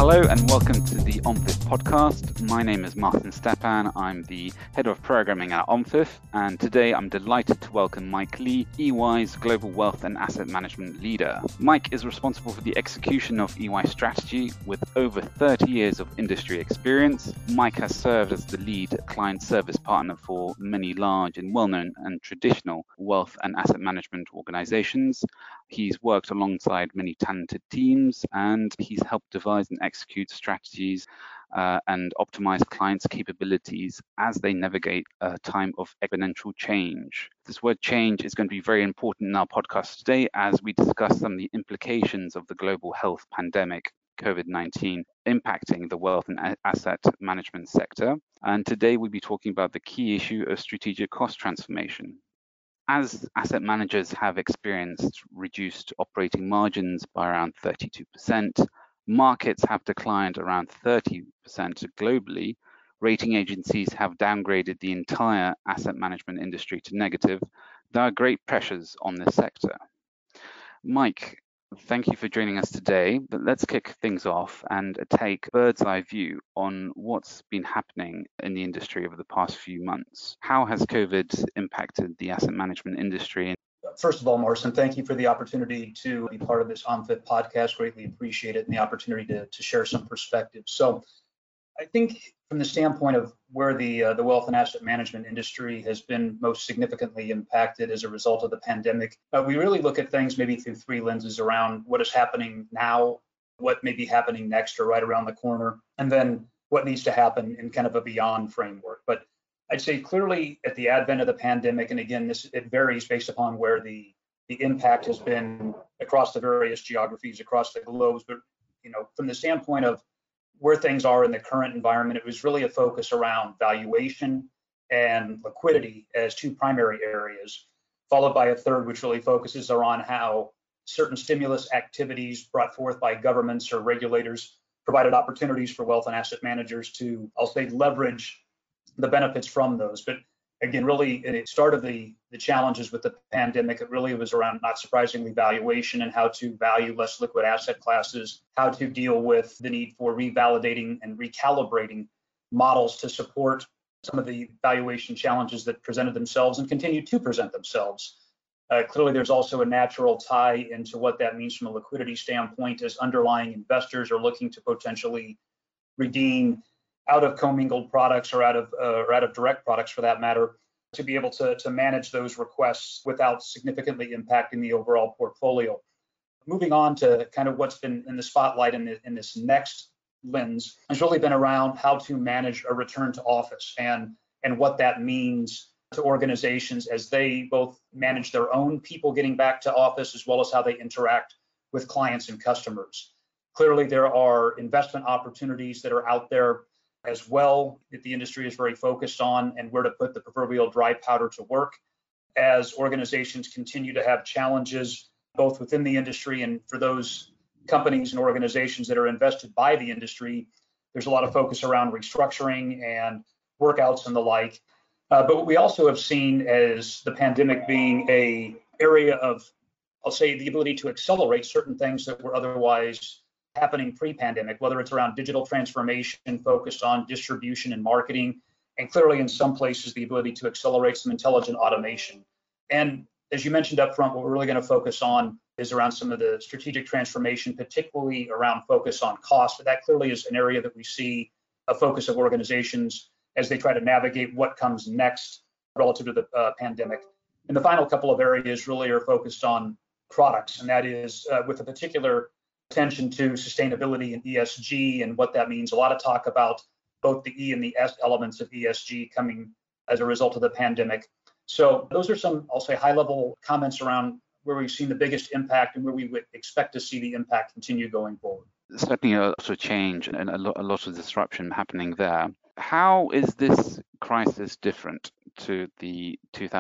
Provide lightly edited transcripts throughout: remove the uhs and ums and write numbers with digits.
Hello and welcome to the OMFIF podcast. My name is Martin Stepan. I'm the head of programming at OMFIF, and today I'm delighted to welcome Mike Lee, EY's Global Wealth and Asset Management Leader. Mike is responsible for the execution of EY strategy with over 30 years of industry experience. Mike has served as the lead client service partner for many large and well-known and traditional wealth and asset management organizations. He's worked alongside many talented teams, and he's helped devise and execute strategies and optimize clients' capabilities as they navigate a time of exponential change. This word change is going to be very important in our podcast today as we discuss some of the implications of the global health pandemic, COVID-19, impacting the wealth and asset management sector. And today we'll be talking about the key issue of strategic cost transformation. As asset managers have experienced reduced operating margins by around 32%, markets have declined around 30% globally, rating agencies have downgraded the entire asset management industry to negative. There are great pressures on this sector. Mike, thank you for joining us today, but let's kick things off and take a bird's eye view on what's been happening in the industry over the past few months. How has COVID impacted the asset management industry? First of all, Martin, thank you for the opportunity to be part of this OMFIF podcast. Greatly appreciate it and the opportunity to share some perspectives. So I think from the standpoint of where the wealth and asset management industry has been most significantly impacted as a result of the pandemic, we really look at things maybe through three lenses around what is happening now, what may be happening next or right around the corner, and then what needs to happen in kind of a beyond framework. But I'd say clearly at the advent of the pandemic, and again, it varies based upon where the impact has been across the various geographies across the globes. But from the standpoint of where things are in the current environment, it was really a focus around valuation and liquidity as two primary areas, followed by a third, which really focuses on how certain stimulus activities brought forth by governments or regulators provided opportunities for wealth and asset managers to, I'll say, leverage the benefits from those. But again, really, at the start of the challenges with the pandemic, it really was around, not surprisingly, valuation and how to value less liquid asset classes, how to deal with the need for revalidating and recalibrating models to support some of the valuation challenges that presented themselves and continue to present themselves. Clearly, there's also a natural tie into what that means from a liquidity standpoint as underlying investors are looking to potentially redeem out of commingled products or out of direct products for that matter, to be able to manage those requests without significantly impacting the overall portfolio. Moving on to kind of what's been in the spotlight in this next lens has really been around how to manage a return to office and what that means to organizations as they both manage their own people getting back to office as well as how they interact with clients and customers. Clearly, there are investment opportunities that are out there as well that the industry is very focused on, and where to put the proverbial dry powder to work as organizations continue to have challenges both within the industry and for those companies and organizations that are invested by the industry. There's a lot of focus around restructuring and workouts and the like. But what we also have seen as the pandemic being an area of, I'll say, the ability to accelerate certain things that were otherwise happening pre-pandemic, whether it's around digital transformation focused on distribution and marketing, and clearly in some places the ability to accelerate some intelligent automation. And as you mentioned up front, what we're really going to focus on is around some of the strategic transformation, particularly around focus on cost. But that clearly is an area that we see a focus of organizations as they try to navigate what comes next relative to the pandemic. And the final couple of areas really are focused on products, and that is with a particular attention to sustainability and ESG and what that means. A lot of talk about both the E and the S elements of ESG coming as a result of the pandemic. So those are some, I'll say, high-level comments around where we've seen the biggest impact and where we would expect to see the impact continue going forward. Certainly a lot of change and a lot of disruption happening there. How is this crisis different to the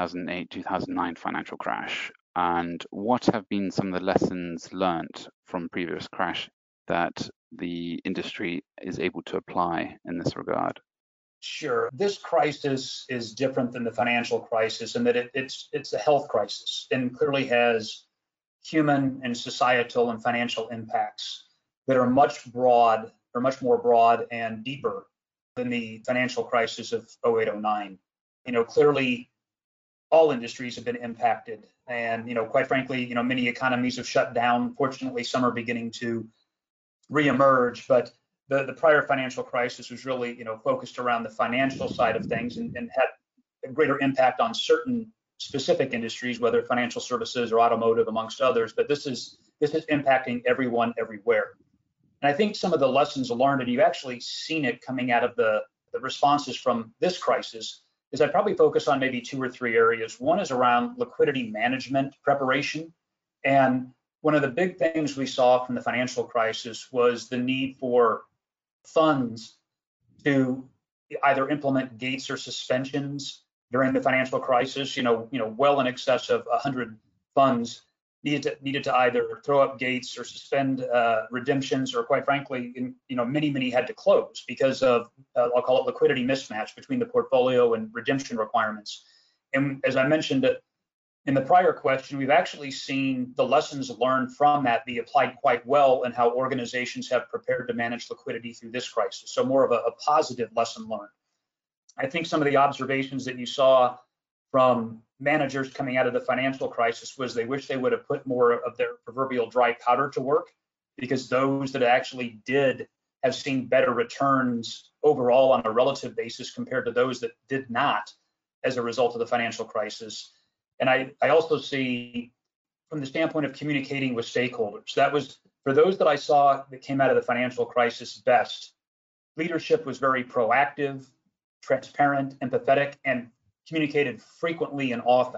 2008-2009 financial crash? And what have been some of the lessons learned from previous crash that the industry is able to apply in this regard? Sure. This crisis is different than the financial crisis in that it's a health crisis and clearly has human and societal and financial impacts that are much broad are much more broad and deeper than the financial crisis of 0809. Clearly all industries have been impacted, and quite frankly, many economies have shut down. Fortunately, some are beginning to reemerge, but the prior financial crisis was really focused around the financial side of things, and had a greater impact on certain specific industries, whether financial services or automotive, amongst others. But this is impacting everyone everywhere. And I think some of the lessons learned, and you've actually seen it coming out of the responses from this crisis, is I'd probably focus on maybe 2 or 3 areas. One is around liquidity management preparation. And one of the big things we saw from the financial crisis was the need for funds to either implement gates or suspensions during the financial crisis. Well in excess of 100 funds needed to either throw up gates or suspend redemptions, or quite frankly, many had to close because of I'll call it liquidity mismatch between the portfolio and redemption requirements. And as I mentioned in the prior question, we've actually seen the lessons learned from that be applied quite well in how organizations have prepared to manage liquidity through this crisis. So more of a positive lesson learned. I think some of the observations that you saw from managers coming out of the financial crisis was they wish they would have put more of their proverbial dry powder to work, because those that actually did have seen better returns overall on a relative basis compared to those that did not as a result of the financial crisis. And I also see, from the standpoint of communicating with stakeholders, that was, for those that I saw that came out of the financial crisis best, leadership was very proactive, transparent, empathetic, and communicated frequently and often.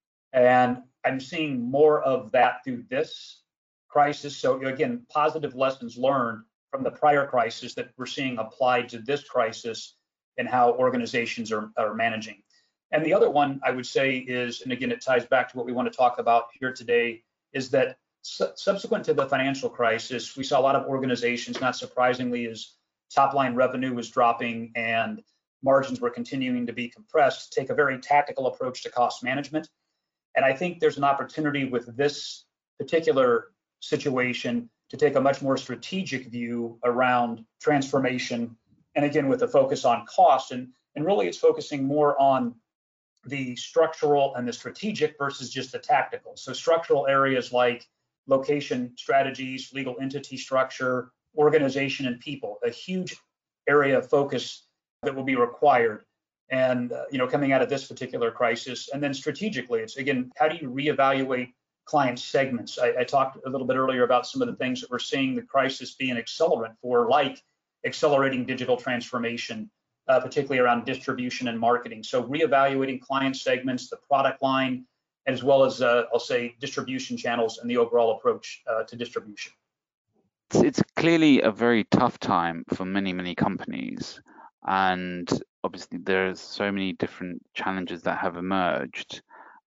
And I'm seeing more of that through this crisis. So again, positive lessons learned from the prior crisis that we're seeing applied to this crisis and how organizations are managing. And the other one I would say is, and again, it ties back to what we want to talk about here today, is that subsequent to the financial crisis, we saw a lot of organizations, not surprisingly, as top line revenue was dropping and margins were continuing to be compressed, take a very tactical approach to cost management. And I think there's an opportunity with this particular situation to take a much more strategic view around transformation. And again, with a focus on cost, and really it's focusing more on the structural and the strategic versus just the tactical. So structural areas like location strategies, legal entity structure, organization, and people, a huge area of focus that will be required. And coming out of this particular crisis. And then strategically, it's again, how do you reevaluate client segments? I talked a little bit earlier about some of the things that we're seeing the crisis be an accelerant for, like accelerating digital transformation, particularly around distribution and marketing. So reevaluating client segments, the product line, as well as I'll say distribution channels and the overall approach to distribution. It's clearly a very tough time for many companies, and obviously there's so many different challenges that have emerged.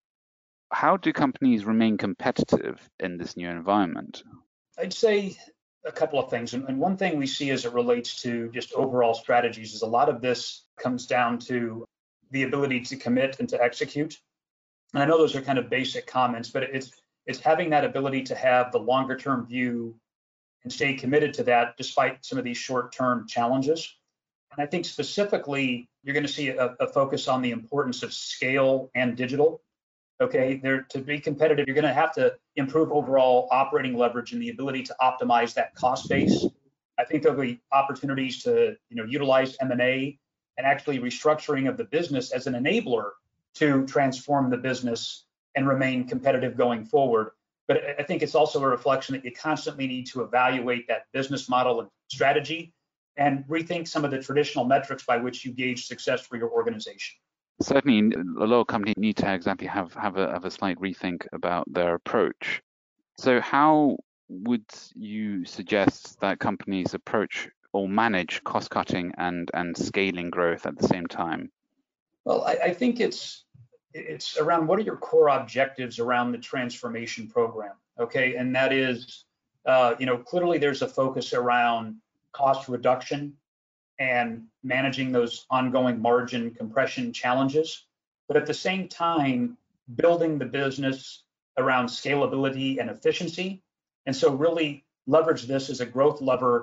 How do companies remain competitive in this new environment? I'd say a couple of things. And one thing we see as it relates to just overall strategies is a lot of this comes down to the ability to commit and to execute. And I know those are kind of basic comments, but it's having that ability to have the longer term view and stay committed to that despite some of these short term challenges. And I think specifically, you're going to see a focus on the importance of scale and digital. Okay, to be competitive, you're going to have to improve overall operating leverage and the ability to optimize that cost base. I think there'll be opportunities to utilize M&A and actually restructuring of the business as an enabler to transform the business and remain competitive going forward. But I think it's also a reflection that you constantly need to evaluate that business model and strategy and rethink some of the traditional metrics by which you gauge success for your organization. Certainly, a lot of companies need to exactly have a slight rethink about their approach. So how would you suggest that companies approach or manage cost cutting and scaling growth at the same time? Well, I think it's around what are your core objectives around the transformation program, okay? And that is, clearly there's a focus around cost reduction and managing those ongoing margin compression challenges, but at the same time, building the business around scalability and efficiency. And so really leverage this as a growth lever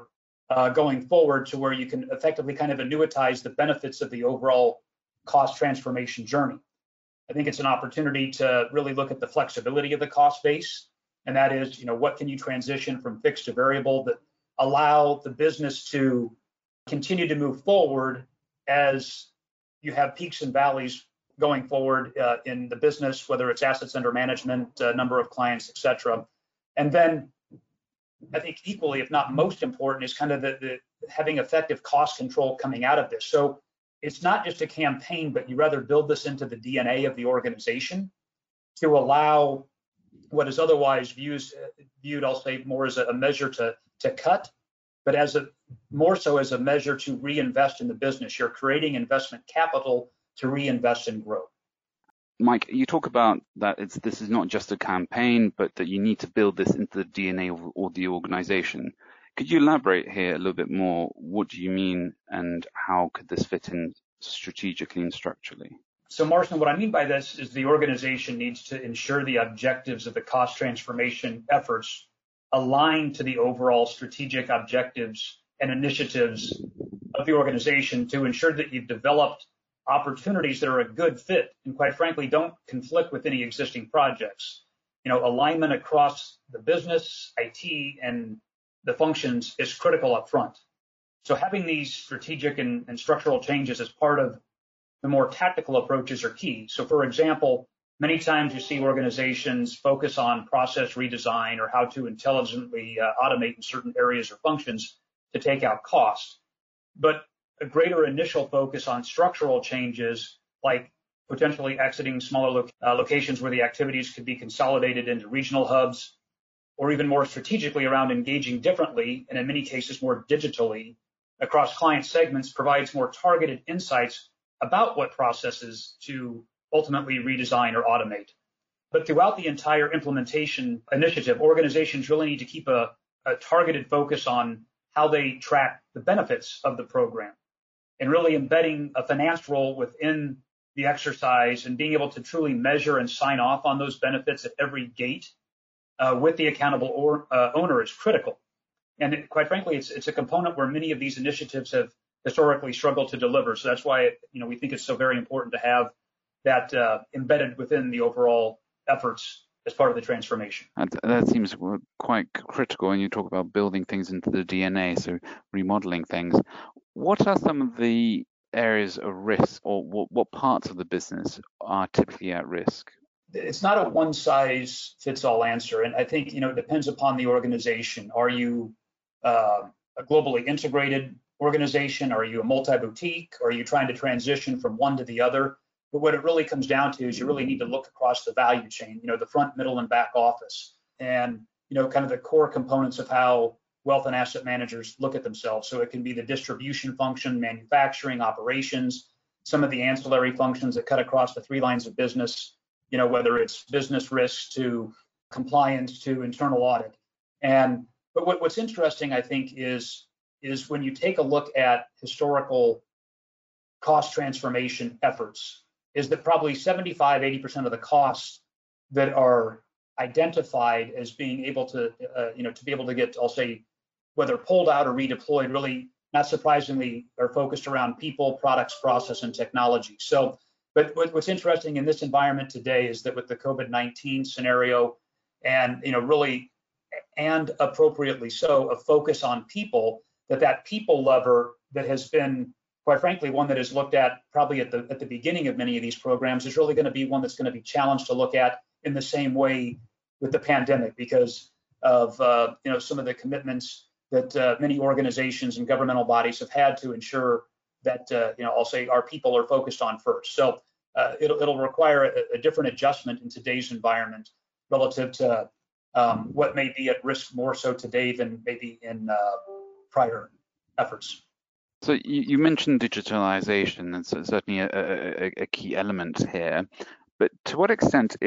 going forward to where you can effectively kind of annuitize the benefits of the overall cost transformation journey. I think it's an opportunity to really look at the flexibility of the cost base, and that is, what can you transition from fixed to variable that allow the business to continue to move forward as you have peaks and valleys going forward in the business, whether it's assets under management, number of clients, et cetera. And then I think equally, if not most important, is kind of the having effective cost control coming out of this. So it's not just a campaign, but you rather build this into the DNA of the organization to allow what is otherwise viewed, I'll say, more as a measure to cut, but more so as a measure to reinvest in the business. You're creating investment capital to reinvest and grow. Mike, you talk about that this is not just a campaign, but that you need to build this into the DNA of the organization. Could you elaborate here a little bit more? What do you mean, and how could this fit in strategically and structurally? So, Martin, what I mean by this is the organization needs to ensure the objectives of the cost transformation efforts align to the overall strategic objectives and initiatives of the organization to ensure that you've developed opportunities that are a good fit and, quite frankly, don't conflict with any existing projects. Alignment across the business, IT, and the functions is critical up front. So having these strategic and structural changes as part of the more tactical approaches are key. So, for example, many times you see organizations focus on process redesign or how to intelligently automate in certain areas or functions to take out cost. But a greater initial focus on structural changes, like potentially exiting smaller locations where the activities could be consolidated into regional hubs, or even more strategically around engaging differently, and in many cases more digitally, across client segments, provides more targeted insights about what processes to ultimately redesign or automate. But throughout the entire implementation initiative, organizations really need to keep a targeted focus on how they track the benefits of the program, and really embedding a finance role within the exercise and being able to truly measure and sign off on those benefits at every gate with the accountable owner is critical. And quite frankly, it's a component where many of these initiatives have historically struggled to deliver. So that's why we think it's so very important to have that embedded within the overall efforts as part of the transformation. That seems quite critical when you talk about building things into the DNA, so remodeling things. What are some of the areas of risk, or what parts of the business are typically at risk? It's not a one-size-fits-all answer, and I think it depends upon the organization. Are you a globally integrated organization? Are you a multi-boutique? Are you trying to transition from one to the other? But what it really comes down to is you really need to look across the value chain, the front, middle, and back office, and kind of the core components of how wealth and asset managers look at themselves. So it can be the distribution function, manufacturing, operations, some of the ancillary functions that cut across the three lines of business, whether it's business risks to compliance to internal audit. But what's interesting, I think, is when you take a look at historical cost transformation efforts, is that probably 75-80% of the costs that are identified as being able to, to be able to get, I'll say, whether pulled out or redeployed, really, not surprisingly, are focused around people, products, process, and technology. So, but what's interesting in this environment today is that with the COVID-19 scenario, and really, and appropriately so, a focus on people, that people lever that has been, quite frankly, one that is looked at probably at the beginning of many of these programs is really going to be one that's going to be challenged to look at in the same way with the pandemic, because of some of the commitments that many organizations and governmental bodies have had to ensure that I'll say our people are focused on first. So it'll require a different adjustment in today's environment relative to what may be at risk more so today than maybe in prior efforts. So you mentioned digitalization, and so certainly a key element here. But to what extent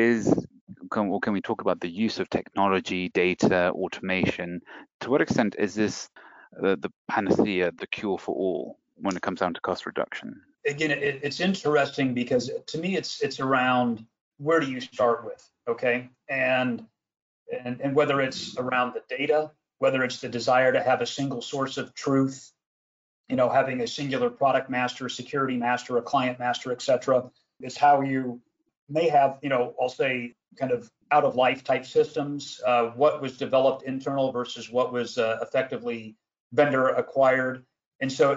can we talk about the use of technology, data, automation? To what extent is this the panacea, the cure for all when it comes down to cost reduction? Again, it's interesting because to me, it's around where do you start with, okay? And whether it's around the data whether it's the desire to have a single source of truth, having a singular product master, security master, a client master, et cetera, is how you may have, I'll say kind of out of life type systems, what was developed internal versus what was effectively vendor acquired. And so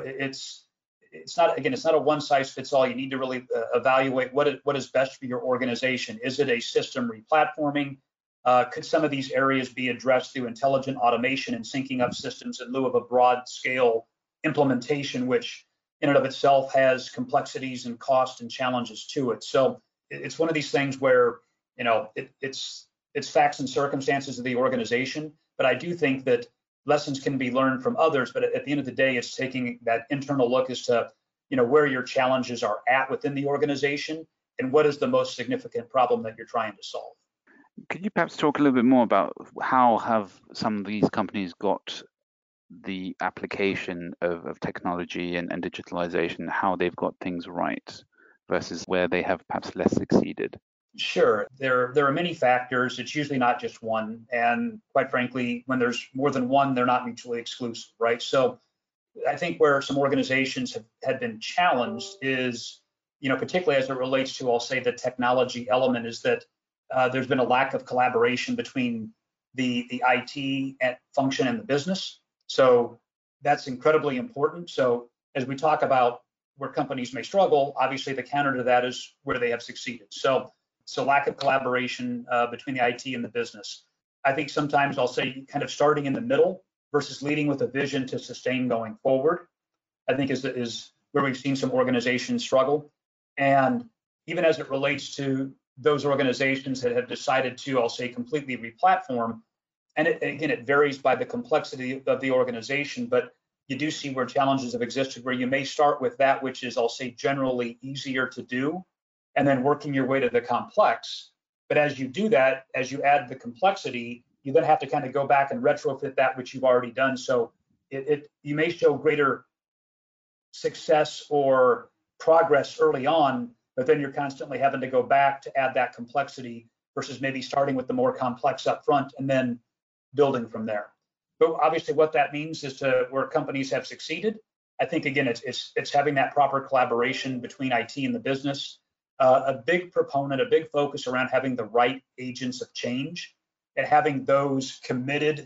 it's not a one size fits all. You need to really evaluate what is best for your organization. Is it a system replatforming? Could some of these areas be addressed through intelligent automation and syncing up systems in lieu of a broad scale implementation, which in and of itself has complexities and cost and challenges to it? So it's one of these things where, it's facts and circumstances of the organization, but I do think that lessons can be learned from others. But at the end of the day, it's taking that internal look as to, where your challenges are at within the organization and what is the most significant problem that you're trying to solve. Could you perhaps talk a little bit more about how have some of these companies got the application of technology and digitalization, how they've got things right versus where they have perhaps less succeeded? Sure. There are many factors. It's usually not just one. And quite frankly, when there's more than one, they're not mutually exclusive, right? So I think where some organizations had been challenged is, particularly as it relates to, I'll say, the technology element, is that there's been a lack of collaboration between the IT function and the business. So that's incredibly important. So as we talk about where companies may struggle, obviously the counter to that is where they have succeeded. So lack of collaboration between the IT and the business. I think sometimes I'll say kind of starting in the middle versus leading with a vision to sustain going forward, I think is where we've seen some organizations struggle. And even as it relates to those organizations that have decided to, I'll say, completely replatform, and it varies by the complexity of the organization, but you do see where challenges have existed where you may start with that which is, I'll say, generally easier to do, and then working your way to the complex. But as you do that, as you add the complexity, you then have to kind of go back and retrofit that which you've already done. So you may show greater success or progress early on, but then you're constantly having to go back to add that complexity versus maybe starting with the more complex up front and then building from there. But obviously what that means is to where companies have succeeded, I think, again, it's having that proper collaboration between IT and the business. A big proponent, a big focus around having the right agents of change and having those committed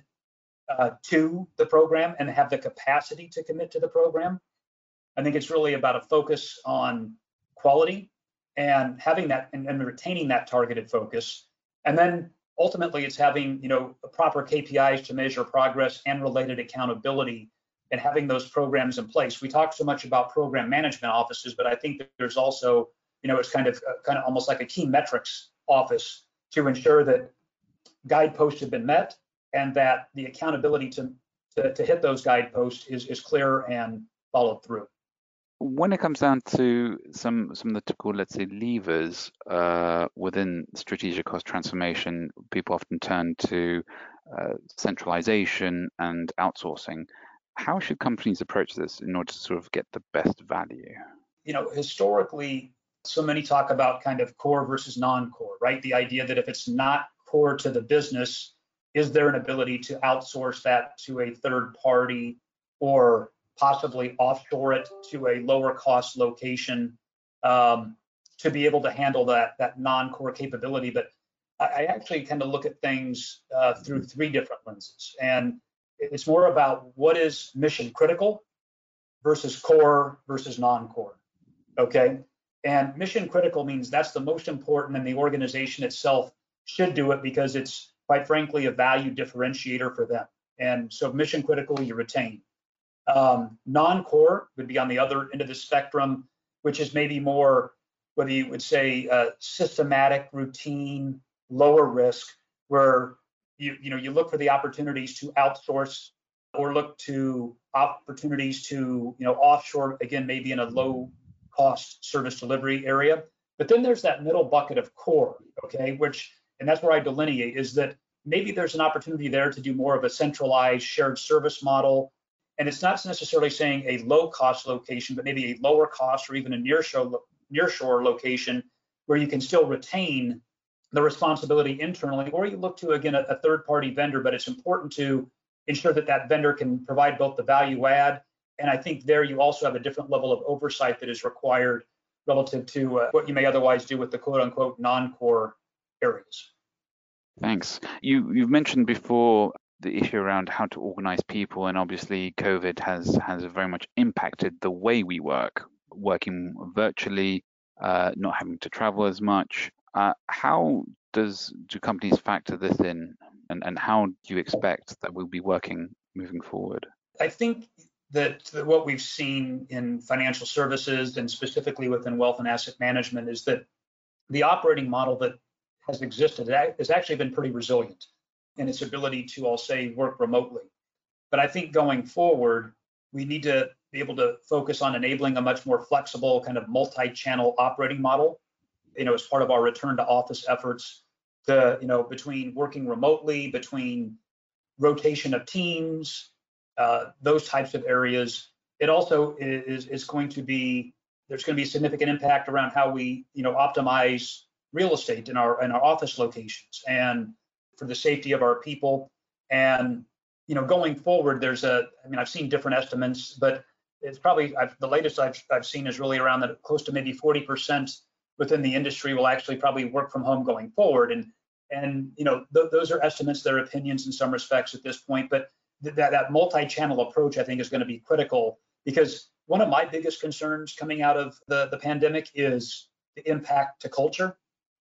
to the program and have the capacity to commit to the program. I think it's really about a focus on quality and having that and retaining that targeted focus. And then ultimately it's having, proper KPIs to measure progress and related accountability and having those programs in place. We talk so much about program management offices, but I think that there's also, it's kind of almost like a key metrics office to ensure that guideposts have been met and that the accountability to hit those guideposts is clear and followed through. When it comes down to some of the typical, let's say, levers within strategic cost transformation, people often turn to centralization and outsourcing. How should companies approach this in order to sort of get the best value? Historically, so many talk about kind of core versus non-core, right? The idea that if it's not core to the business, is there an ability to outsource that to a third party or possibly offshore it to a lower cost location to be able to handle that non-core capability? But I actually kind of look at things through three different lenses. And it's more about what is mission critical versus core versus non-core. Okay. And mission critical means that's the most important, and the organization itself should do it because it's, quite frankly, a value differentiator for them. And so mission critical, you retain. Non-core would be on the other end of the spectrum, which is maybe more, whether you would say systematic, routine, lower risk, where you look for the opportunities to outsource or look to opportunities to offshore, again, maybe in a low cost service delivery area. But then there's that middle bucket of core, okay, and that's where I delineate, is that maybe there's an opportunity there to do more of a centralized shared service model. And it's not necessarily saying a low cost location, but maybe a lower cost or even a nearshore location where you can still retain the responsibility internally, or you look to, again, a third party vendor. But it's important to ensure that that vendor can provide both the value add. And I think there you also have a different level of oversight that is required relative to what you may otherwise do with the quote unquote non-core areas. Thanks. You've mentioned before the issue around how to organize people, and obviously COVID has very much impacted the way we work, working virtually, not having to travel as much. How do companies factor this in, and how do you expect that we'll be working moving forward? I think that what we've seen in financial services and specifically within wealth and asset management is that the operating model that has existed has actually been pretty resilient in its ability to, I'll say, work remotely. But I think going forward, we need to be able to focus on enabling a much more flexible kind of multi-channel operating model, as part of our return to office efforts, between working remotely, between rotation of teams, those types of areas. It also is going to be, there's going to be a significant impact around how we, optimize real estate in our office locations and for the safety of our people. And, going forward, I've seen different estimates, but it's probably, the latest I've seen is really around that close to maybe 40% within the industry will actually probably work from home going forward. And those are estimates, they're opinions in some respects at this point, but that multi-channel approach, I think, is going to be critical, because one of my biggest concerns coming out of the pandemic is the impact to culture.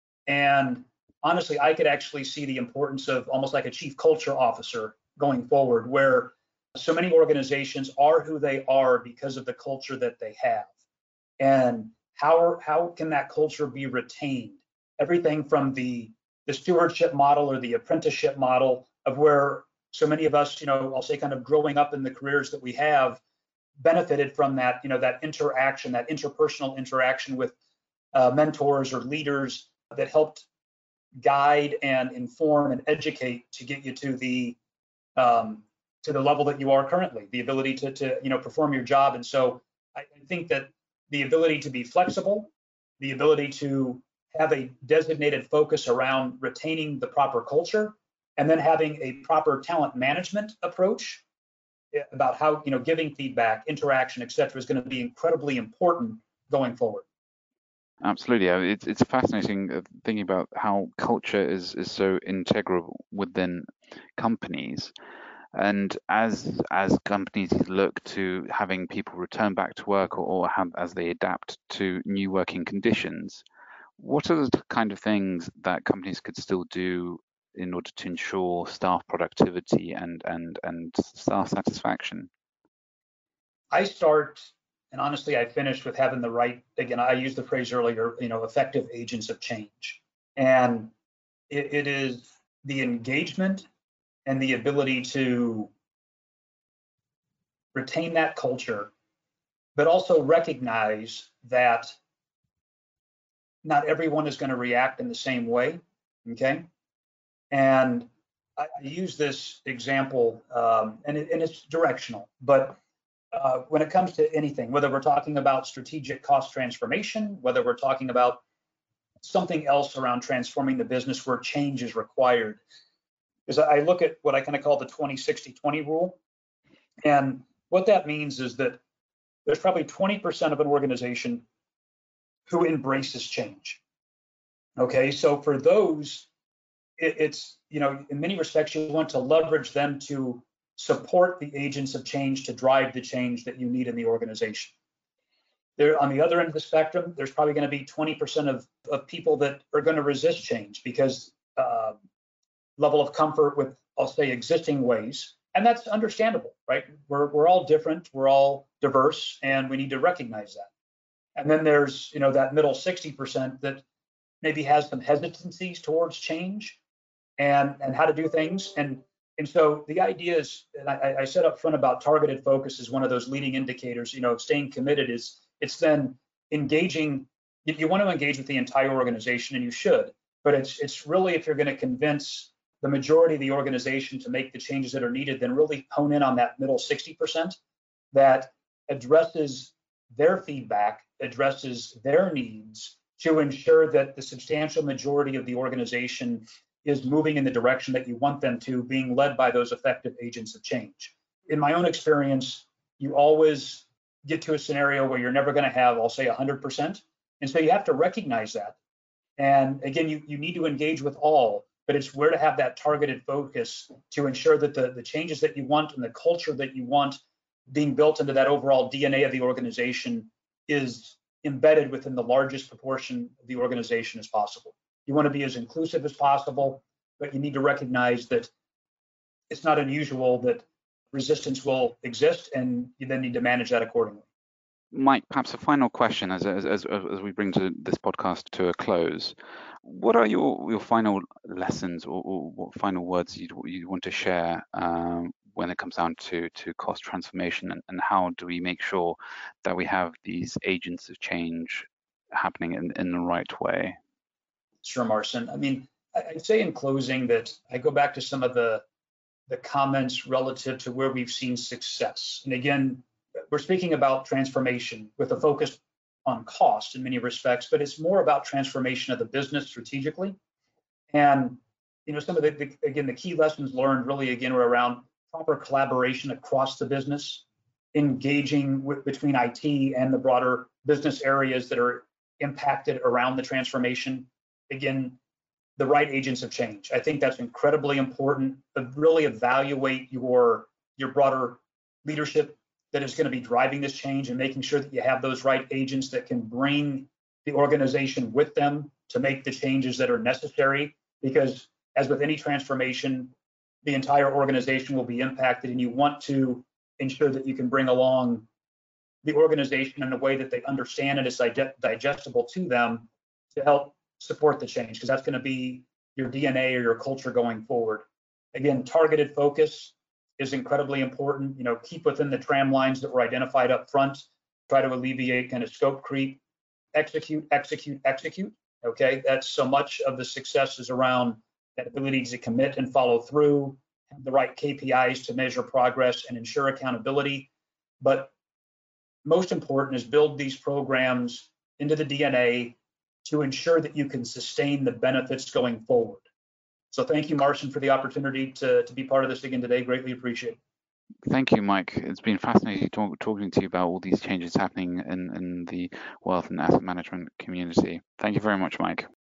And honestly, I could actually see the importance of almost like a chief culture officer going forward, where so many organizations are who they are because of the culture that they have. And how can that culture be retained? Everything from the stewardship model or the apprenticeship model of where so many of us, I'll say kind of growing up in the careers that we have, benefited from that, that interaction, that interpersonal interaction with mentors or leaders that helped guide and inform and educate to get you to the level that you are currently, the ability to perform your job. And so I think that the ability to be flexible, the ability to have a designated focus around retaining the proper culture, and then having a proper talent management approach about how, giving feedback, interaction, et cetera, is going to be incredibly important going forward. Absolutely. It's fascinating thinking about how culture is so integral within companies. And as companies look to having people return back to work or as they adapt to new working conditions, what are the kind of things that companies could still do in order to ensure staff productivity and staff satisfaction? I start, and honestly, I finish with having the right, again, I used the phrase earlier, effective agents of change. And it is the engagement and the ability to retain that culture, but also recognize that not everyone is going to react in the same way, okay? And I use this example, and it's directional, but when it comes to anything, whether we're talking about strategic cost transformation, whether we're talking about something else around transforming the business where change is required, is I look at what I kind of call the 20-60-20 rule. And what that means is that there's probably 20% of an organization who embraces change. Okay, so for those, it's, in many respects, you want to leverage them to support the agents of change to drive the change that you need in the organization. There, on the other end of the spectrum, there's probably going to be 20% of people that are going to resist change because level of comfort with, I'll say, existing ways. And that's understandable, right? We're all different, we're all diverse, and we need to recognize that. And then there's, that middle 60% that maybe has some hesitancies towards change and how to do things. And so the idea is, and I said up front about targeted focus is one of those leading indicators, staying committed it's then engaging. You want to engage with the entire organization, and you should, but it's really, if you're going to convince the majority of the organization to make the changes that are needed, then really hone in on that middle 60% that addresses their feedback, addresses their needs to ensure that the substantial majority of the organization is moving in the direction that you want them to, being led by those effective agents of change. In my own experience, you always get to a scenario where you're never going to have, I'll say, 100%. And so you have to recognize that. And again, you need to engage with all, but it's where to have that targeted focus to ensure that the changes that you want and the culture that you want being built into that overall DNA of the organization is embedded within the largest proportion of the organization as possible. You want to be as inclusive as possible, but you need to recognize that it's not unusual that resistance will exist, and you then need to manage that accordingly. Mike, perhaps a final question as we bring this podcast to a close. What are your final lessons or what final words you want to share when it comes down to cost transformation, and how do we make sure that we have these agents of change happening in the right way? Sure, Marcin. I mean, I'd say in closing that I go back to some of the comments relative to where we've seen success. And again, we're speaking about transformation with a focus on cost in many respects, but it's more about transformation of the business strategically. And some of the key lessons learned really again were around proper collaboration across the business, engaging between IT and the broader business areas that are impacted around the transformation. Again, the right agents of change. I think that's incredibly important to really evaluate your broader leadership that is going to be driving this change, and making sure that you have those right agents that can bring the organization with them to make the changes that are necessary. Because as with any transformation, the entire organization will be impacted, and you want to ensure that you can bring along the organization in a way that they understand and is digestible to them to help support the change, because that's going to be your DNA or your culture going forward. Again, targeted focus is incredibly important. Keep within the tram lines that were identified up front. Try to alleviate kind of scope creep. Execute. Okay, that's so much of the success is around that ability to commit and follow through, have the right KPIs to measure progress and ensure accountability. But most important is build these programs into the DNA to ensure that you can sustain the benefits going forward. So thank you, Marcin, for the opportunity to be part of this again today. Greatly appreciate it. Thank you, Mike. It's been fascinating talking to you about all these changes happening in the wealth and asset management community. Thank you very much, Mike.